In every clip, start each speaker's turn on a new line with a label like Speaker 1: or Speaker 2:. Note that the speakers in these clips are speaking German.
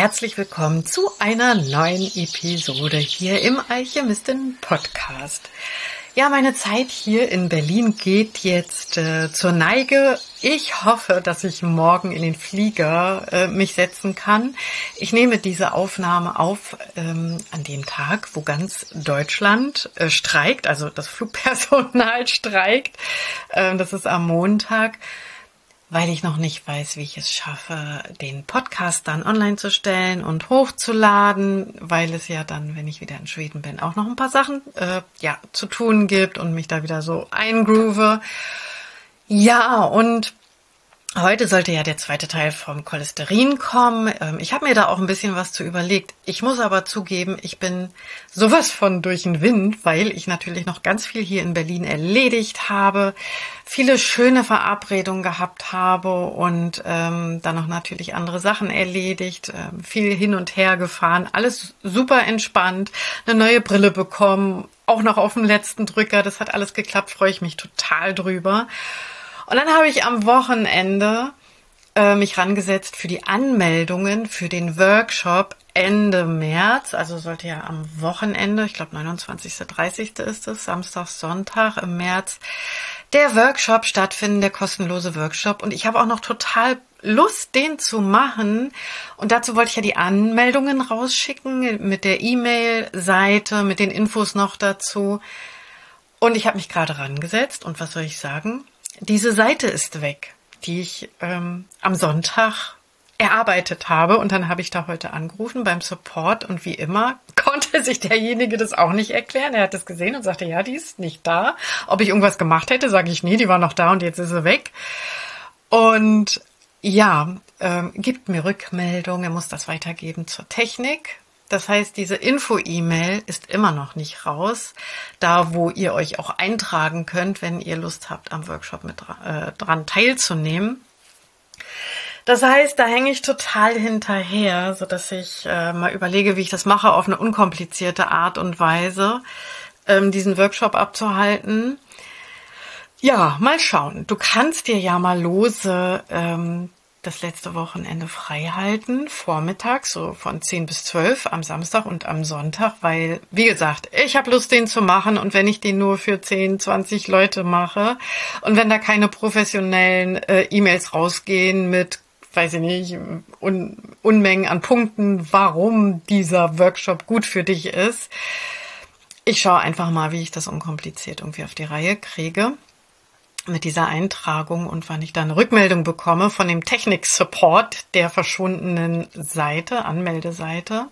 Speaker 1: herzlich willkommen zu einer neuen Episode hier im Alchemistin-Podcast. Ja, meine Zeit hier in Berlin geht jetzt zur Neige. Ich hoffe, dass ich morgen in den Flieger mich setzen kann. Ich nehme diese Aufnahme auf an dem Tag, wo ganz Deutschland streikt, also das Flugpersonal streikt. Das ist am Montag, weil ich noch nicht weiß, wie ich es schaffe, den Podcast dann online zu stellen und hochzuladen, weil es ja dann, wenn ich wieder in Schweden bin, auch noch ein paar Sachen zu tun gibt und mich da wieder so eingroove. Ja, und heute sollte ja der zweite Teil vom Cholesterin kommen. Ich habe mir da auch ein bisschen was zu überlegt. Ich muss aber zugeben, ich bin sowas von durch den Wind, weil ich natürlich noch ganz viel hier in Berlin erledigt habe, viele schöne Verabredungen gehabt habe und dann noch natürlich andere Sachen erledigt, viel hin und her gefahren, alles super entspannt, eine neue Brille bekommen, auch noch auf dem letzten Drücker. Das hat alles geklappt, freue ich mich total drüber. Und dann habe ich am Wochenende mich rangesetzt für die Anmeldungen für den Workshop Ende März. Also sollte ja am Wochenende, ich glaube 29., 30. ist es, Samstag, Sonntag im März, der Workshop stattfinden, der kostenlose Workshop. Und ich habe auch noch total Lust, den zu machen. Und dazu wollte ich ja die Anmeldungen rausschicken mit der E-Mail-Seite, mit den Infos noch dazu. Und ich habe mich gerade rangesetzt und was soll ich sagen? Diese Seite ist weg, die ich am Sonntag erarbeitet habe. Und dann habe ich da heute angerufen beim Support. Und wie immer konnte sich derjenige das auch nicht erklären. Er hat es gesehen und sagte, ja, die ist nicht da. Ob ich irgendwas gemacht hätte, sage ich, nee, die war noch da und jetzt ist sie weg. Und ja, gibt mir Rückmeldung. Er muss das weitergeben zur Technik. Das heißt, diese Info-E-Mail ist immer noch nicht raus, da wo ihr euch auch eintragen könnt, wenn ihr Lust habt, am Workshop mit dran teilzunehmen. Das heißt, da hänge ich total hinterher, sodass ich mal überlege, wie ich das mache, auf eine unkomplizierte Art und Weise, diesen Workshop abzuhalten. Ja, mal schauen. Du kannst dir ja mal lose das letzte Wochenende frei halten, vormittags, so von 10 bis 12 am Samstag und am Sonntag, weil, wie gesagt, ich habe Lust, den zu machen und wenn ich den nur für 10, 20 Leute mache und wenn da keine professionellen E-Mails rausgehen mit, weiß ich nicht, Unmengen an Punkten, warum dieser Workshop gut für dich ist, ich schaue einfach mal, wie ich das unkompliziert irgendwie auf die Reihe kriege mit dieser Eintragung und wann ich dann eine Rückmeldung bekomme von dem Technik-Support der verschwundenen Seite, Anmeldeseite.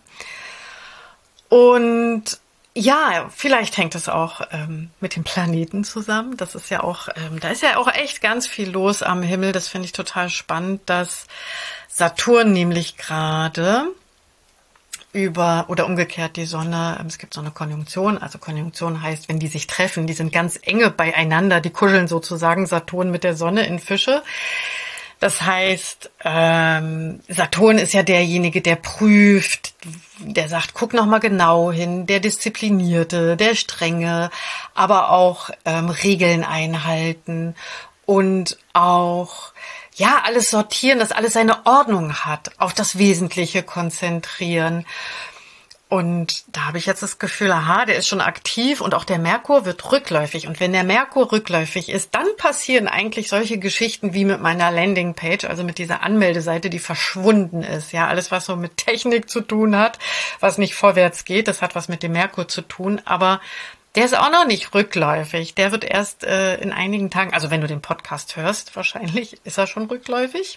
Speaker 1: Und ja, vielleicht hängt es auch mit dem Planeten zusammen. Das ist ja auch, da ist ja auch echt ganz viel los am Himmel. Das finde ich total spannend, dass Saturn nämlich gerade oder umgekehrt die Sonne, es gibt so eine Konjunktion, also Konjunktion heißt, wenn die sich treffen, die sind ganz enge beieinander, die kuscheln sozusagen Saturn mit der Sonne in Fische. Das heißt, Saturn ist ja derjenige, der prüft, der sagt, guck noch mal genau hin, der Disziplinierte, der Strenge, aber auch Regeln einhalten und auch ja, alles sortieren, dass alles seine Ordnung hat, auf das Wesentliche konzentrieren. Und da habe ich jetzt das Gefühl, aha, der ist schon aktiv und auch der Merkur wird rückläufig. Und wenn der Merkur rückläufig ist, dann passieren eigentlich solche Geschichten wie mit meiner Landingpage, also mit dieser Anmeldeseite, die verschwunden ist. Ja, alles, was so mit Technik zu tun hat, was nicht vorwärts geht, das hat was mit dem Merkur zu tun. Aber der ist auch noch nicht rückläufig. Der wird erst in einigen Tagen, also wenn du den Podcast hörst, wahrscheinlich ist er schon rückläufig.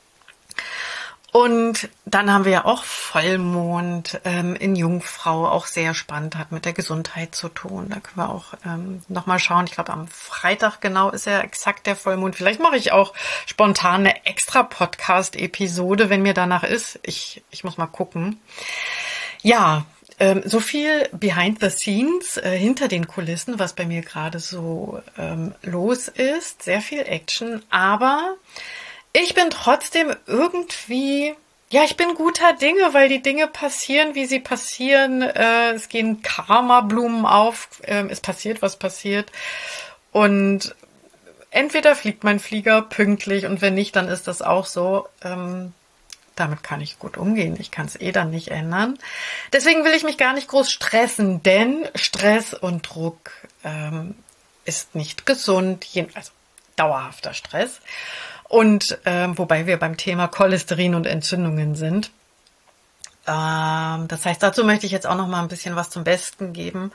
Speaker 1: Und dann haben wir ja auch Vollmond in Jungfrau, auch sehr spannend, hat mit der Gesundheit zu tun. Da können wir auch nochmal schauen. Ich glaube, am Freitag genau ist ja exakt der Vollmond. Vielleicht mache ich auch spontan eine extra Podcast-Episode, wenn mir danach ist. Ich muss mal gucken. Ja, so viel behind the scenes, hinter den Kulissen, was bei mir gerade so los ist. Sehr viel Action, aber ich bin trotzdem irgendwie, ja, ich bin guter Dinge, weil die Dinge passieren, wie sie passieren. Es gehen Karma-Blumen auf, es passiert, was passiert. Und entweder fliegt mein Flieger pünktlich und wenn nicht, dann ist das auch so. Damit kann ich gut umgehen. Ich kann es dann nicht ändern. Deswegen will ich mich gar nicht groß stressen, denn Stress und Druck ist nicht gesund, also dauerhafter Stress. Und wobei wir beim Thema Cholesterin und Entzündungen sind. Das heißt, dazu möchte ich jetzt auch noch mal ein bisschen was zum Besten geben.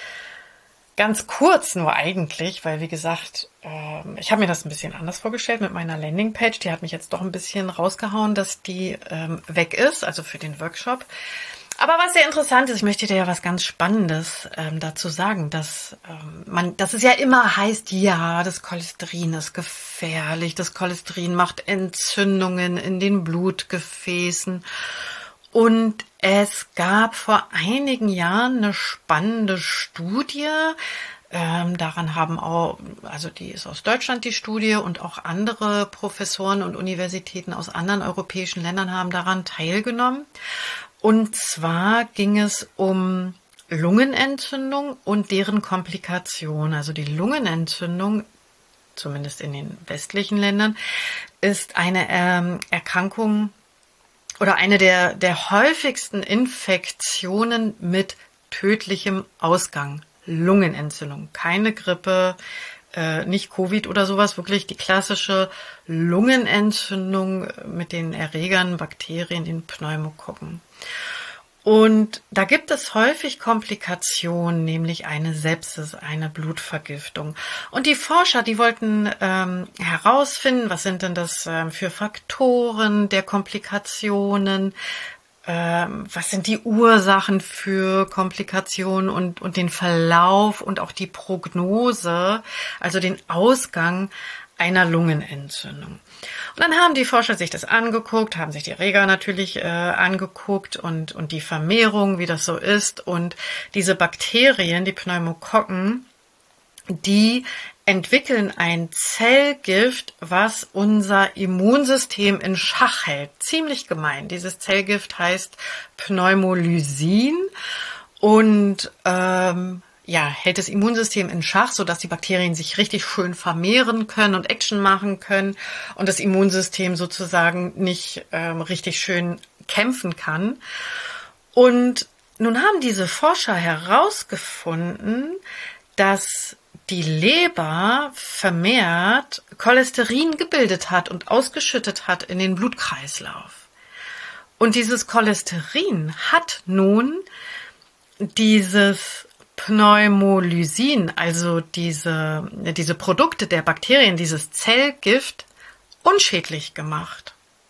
Speaker 1: Ganz kurz nur eigentlich, weil wie gesagt, ich habe mir das ein bisschen anders vorgestellt mit meiner Landingpage. Die hat mich jetzt doch ein bisschen rausgehauen, dass die weg ist, also für den Workshop. Aber was sehr interessant ist, ich möchte dir ja was ganz Spannendes dazu sagen, dass es ja immer heißt, ja, das Cholesterin ist gefährlich, das Cholesterin macht Entzündungen in den Blutgefäßen. Und es gab vor einigen Jahren eine spannende Studie, daran haben auch, also die ist aus Deutschland, die Studie, und auch andere Professoren und Universitäten aus anderen europäischen Ländern haben daran teilgenommen. Und zwar ging es um Lungenentzündung und deren Komplikationen. Also die Lungenentzündung, zumindest in den westlichen Ländern, ist eine Erkrankung, oder eine der häufigsten Infektionen mit tödlichem Ausgang. Lungenentzündung. Keine Grippe, nicht Covid oder sowas, wirklich die klassische Lungenentzündung mit den Erregern, Bakterien, den Pneumokokken. Und da gibt es häufig Komplikationen, nämlich eine Sepsis, eine Blutvergiftung. Und die Forscher, die wollten herausfinden, was sind denn das für Faktoren der Komplikationen, was sind die Ursachen für Komplikationen und den Verlauf und auch die Prognose, also den Ausgang einer Lungenentzündung. Und dann haben die Forscher sich das angeguckt, haben sich die Erreger natürlich angeguckt und die Vermehrung, wie das so ist. Und diese Bakterien, die Pneumokokken, die entwickeln ein Zellgift, was unser Immunsystem in Schach hält. Ziemlich gemein. Dieses Zellgift heißt Pneumolysin und hält das Immunsystem in Schach, sodass die Bakterien sich richtig schön vermehren können und Action machen können und das Immunsystem sozusagen nicht richtig schön kämpfen kann. Und nun haben diese Forscher herausgefunden, dass die Leber vermehrt Cholesterin gebildet hat und ausgeschüttet hat in den Blutkreislauf. Und dieses Cholesterin hat nun dieses Pneumolysin, also diese Produkte der Bakterien, dieses Zellgift, unschädlich gemacht.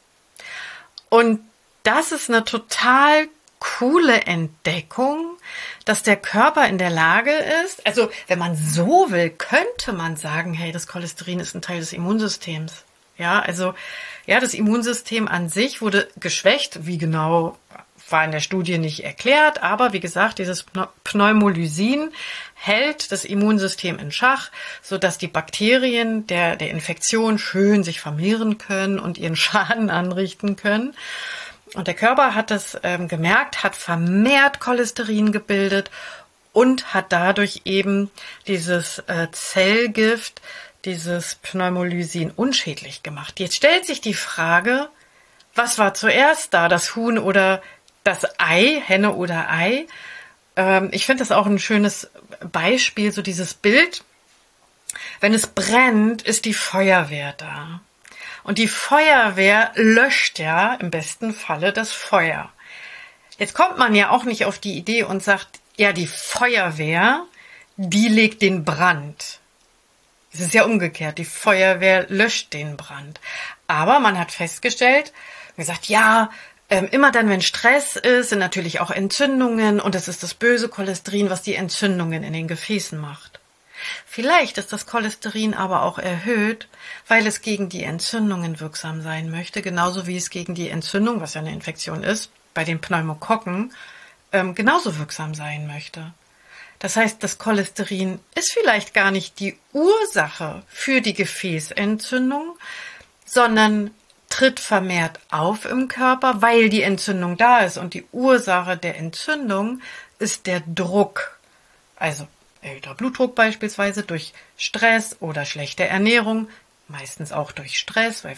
Speaker 1: Und das ist eine total coole Entdeckung, dass der Körper in der Lage ist, also wenn man so will, könnte man sagen, hey, das Cholesterin ist ein Teil des Immunsystems. Ja, also das Immunsystem an sich wurde geschwächt, wie genau war in der Studie nicht erklärt, aber wie gesagt, dieses Pneumolysin hält das Immunsystem in Schach, sodass die Bakterien der Infektion schön sich vermehren können und ihren Schaden anrichten können. Und der Körper hat das gemerkt, hat vermehrt Cholesterin gebildet und hat dadurch eben dieses Zellgift, dieses Pneumolysin unschädlich gemacht. Jetzt stellt sich die Frage, was war zuerst da, das Huhn oder das Ei, Henne oder Ei? Ich finde das auch ein schönes Beispiel, so dieses Bild. Wenn es brennt, ist die Feuerwehr da. Und die Feuerwehr löscht ja im besten Falle das Feuer. Jetzt kommt man ja auch nicht auf die Idee und sagt, ja, die Feuerwehr, die legt den Brand. Es ist ja umgekehrt, die Feuerwehr löscht den Brand. Aber man hat festgestellt, gesagt, ja, immer dann, wenn Stress ist, sind natürlich auch Entzündungen und es ist das böse Cholesterin, was die Entzündungen in den Gefäßen macht. Vielleicht ist das Cholesterin aber auch erhöht, weil es gegen die Entzündungen wirksam sein möchte, genauso wie es gegen die Entzündung, was ja eine Infektion ist, bei den Pneumokokken, genauso wirksam sein möchte. Das heißt, das Cholesterin ist vielleicht gar nicht die Ursache für die Gefäßentzündung, sondern tritt vermehrt auf im Körper, weil die Entzündung da ist. Und die Ursache der Entzündung ist der Druck, also erhöhter Blutdruck beispielsweise durch Stress oder schlechte Ernährung, meistens auch durch Stress, weil wir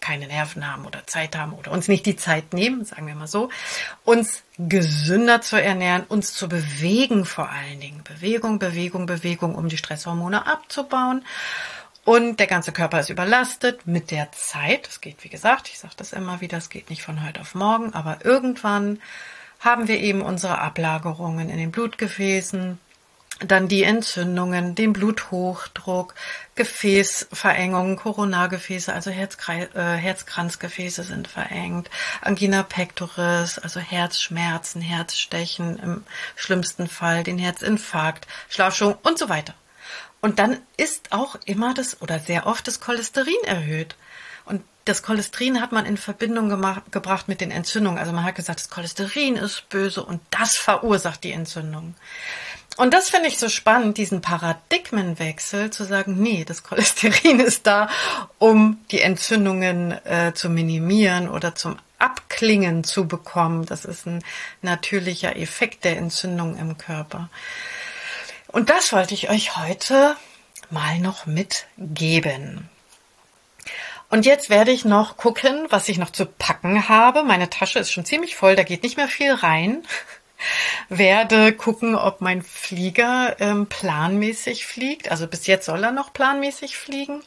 Speaker 1: keine Nerven haben oder Zeit haben oder uns nicht die Zeit nehmen, sagen wir mal so, uns gesünder zu ernähren, uns zu bewegen vor allen Dingen. Bewegung, um die Stresshormone abzubauen. Und der ganze Körper ist überlastet mit der Zeit. Das geht, wie gesagt, ich sage das immer wieder, es geht nicht von heute auf morgen, aber irgendwann haben wir eben unsere Ablagerungen in den Blutgefäßen, dann die Entzündungen, den Bluthochdruck, Gefäßverengungen, Koronargefäße, also Herzkranzgefäße sind verengt, Angina pectoris, also Herzschmerzen, Herzstechen, im schlimmsten Fall den Herzinfarkt, Schlafstörungen und so weiter. Und dann ist auch immer sehr oft das Cholesterin erhöht. Und das Cholesterin hat man in Verbindung gebracht mit den Entzündungen. Also man hat gesagt, das Cholesterin ist böse und das verursacht die Entzündung. Und das finde ich so spannend, diesen Paradigmenwechsel zu sagen, nee, das Cholesterin ist da, um die Entzündungen zu minimieren oder zum Abklingen zu bekommen. Das ist ein natürlicher Effekt der Entzündung im Körper. Und das wollte ich euch heute mal noch mitgeben. Und jetzt werde ich noch gucken, was ich noch zu packen habe. Meine Tasche ist schon ziemlich voll, da geht nicht mehr viel rein. Werde gucken, ob mein Flieger planmäßig fliegt. Also bis jetzt soll er noch planmäßig fliegen.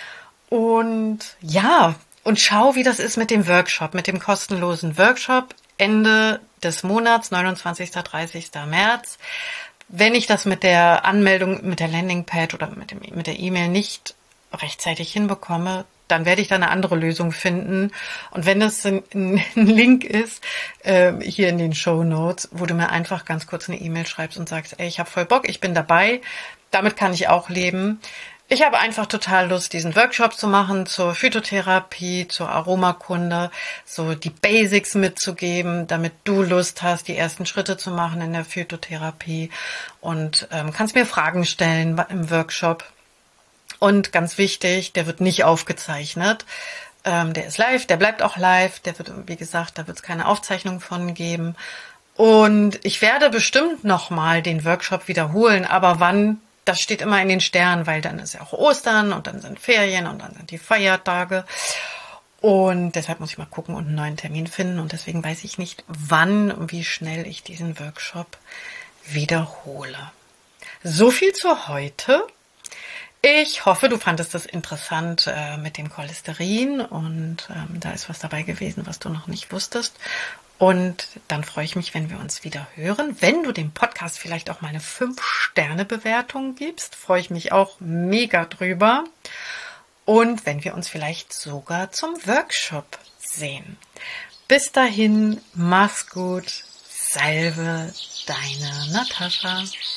Speaker 1: Und ja, und schau, wie das ist mit dem Workshop, mit dem kostenlosen Workshop Ende des Monats, 29. 30. März. Wenn ich das mit der Anmeldung, mit der Landingpad oder mit der E-Mail nicht rechtzeitig hinbekomme, dann werde ich da eine andere Lösung finden. Und wenn das ein Link ist, hier in den Shownotes, wo du mir einfach ganz kurz eine E-Mail schreibst und sagst, ey, ich habe voll Bock, ich bin dabei, damit kann ich auch leben. Ich habe einfach total Lust, diesen Workshop zu machen zur Phytotherapie, zur Aromakunde, so die Basics mitzugeben, damit du Lust hast, die ersten Schritte zu machen in der Phytotherapie und kannst mir Fragen stellen im Workshop. Und ganz wichtig, der wird nicht aufgezeichnet. Der ist live, der bleibt auch live. Der wird, wie gesagt, da wird es keine Aufzeichnung von geben. Und ich werde bestimmt nochmal den Workshop wiederholen, aber wann, das steht immer in den Sternen, weil dann ist ja auch Ostern und dann sind Ferien und dann sind die Feiertage. Und deshalb muss ich mal gucken und einen neuen Termin finden. Und deswegen weiß ich nicht, wann und wie schnell ich diesen Workshop wiederhole. So viel zu heute. Ich hoffe, du fandest es interessant mit dem Cholesterin und da ist was dabei gewesen, was du noch nicht wusstest. Und dann freue ich mich, wenn wir uns wieder hören. Wenn du dem Podcast vielleicht auch mal eine 5-Sterne-Bewertung gibst, freue ich mich auch mega drüber. Und wenn wir uns vielleicht sogar zum Workshop sehen. Bis dahin, mach's gut. Salve, deine Natascha.